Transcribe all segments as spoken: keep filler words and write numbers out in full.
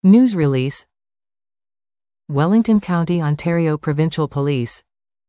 News release. Wellington County, Ontario Provincial Police.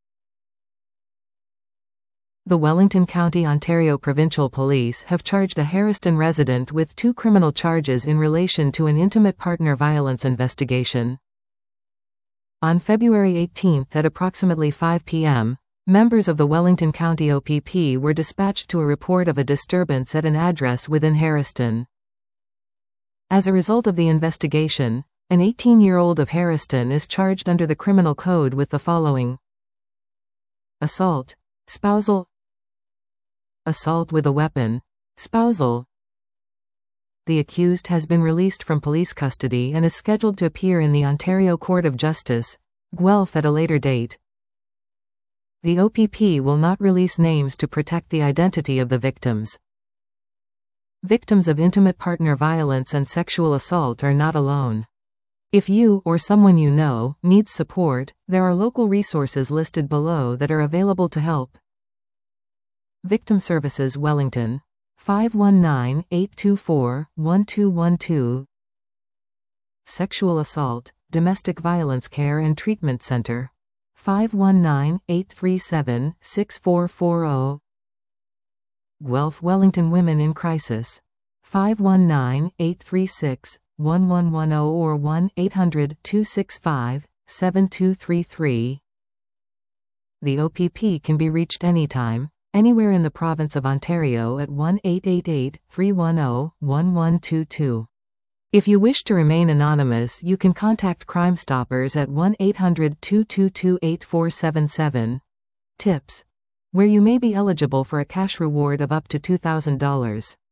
The Wellington County, Ontario Provincial Police have charged a Harriston resident with two criminal charges in relation to an intimate partner violence investigation. On February eighteenth at approximately five p m, members of the Wellington County O P P were dispatched to a report of a disturbance at an address within Harriston. As a result of the investigation, an eighteen-year-old of Harriston is charged under the Criminal Code with the following: assault, spousal, assault with a weapon, spousal. The accused has been released from police custody and is scheduled to appear in the Ontario Court of Justice, Guelph, at a later date. The O P P will not release names to protect the identity of the victims. Victims of intimate partner violence and sexual assault are not alone. If you, or someone you know, needs support, there are local resources listed below that are available to help. Victim Services Wellington, five one nine, eight two four, one two one two. Sexual Assault, Domestic Violence Care and Treatment Center, five one nine, eight three seven, six four four zero. Guelph Wellington Women in Crisis, five one nine, eight three six, one one one zero or one eight hundred, two six five, seven two three three. The O P P can be reached anytime, anywhere in the province of Ontario at one eight eight eight, three one zero, one one two two. If you wish to remain anonymous, you can contact Crime Stoppers at one eight hundred, two two two, eight four seven seven. Tips, where you may be eligible for a cash reward of up to two thousand dollars.